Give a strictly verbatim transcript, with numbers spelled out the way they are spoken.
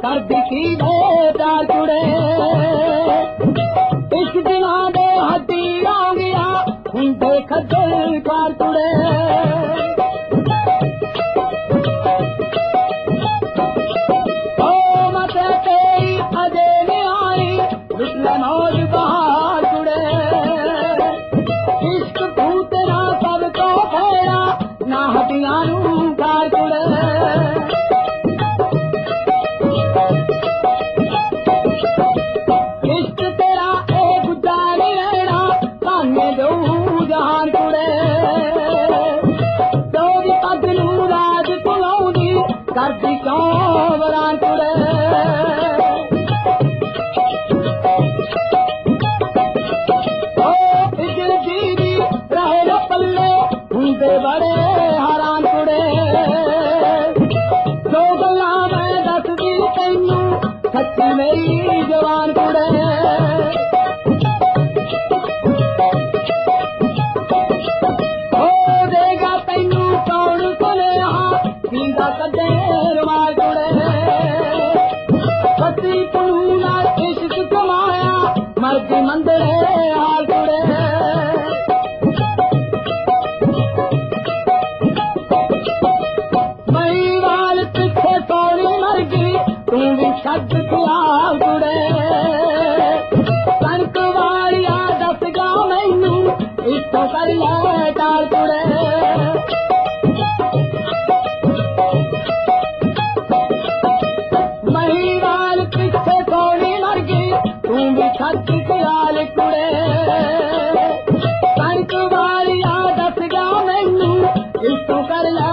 कर दिखी दे प्यार कुड़े इस दिना दे हड्डी आ गया हुंदे खज्जल ख्वार कुड़े ओ मते तेरी अजे ने आई रुसला मौज बहार कुड़े इश्क भूतना सब तो फेरा ना हड्डियां नू कार कुड़े करती क्यों वरान कुड़े ओ इजल दीदी रहे न पल्ले हुंदे बड़े हैरान कुड़े दो गल्लां मैं दसदी तैनू सच्ची मेरी जवान कुड़े ओ देगा तैनू कौन सुनेहा सीधा कदे रुमाल कुड़े पति तूना इश्क कमाया मर्जी मंदरे हाल कुड़े मई वाल पिछे सोनी मर गई तू भी छद ख्याल कुड़े कनक वालिया दस गा मैनू इतो कर ले टाल कुड़े छत ख्याल कुड़े कनक वालिया दस गा मैनू इतो कर ले